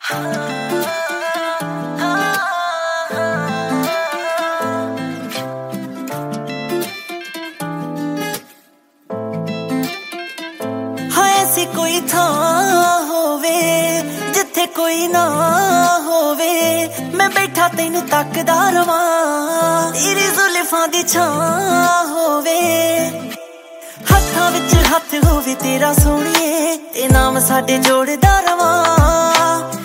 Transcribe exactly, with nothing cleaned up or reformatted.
ऐसी कोई था होवे जिथे कोई ना होवे, मैं बैठा तेनू तकदा रवां, तेरी जुल्फां दी छां होवे, हत्थां विच हत्थ होवे तेरा सोहणिए, ते नाम साडे जोड़दा रवां।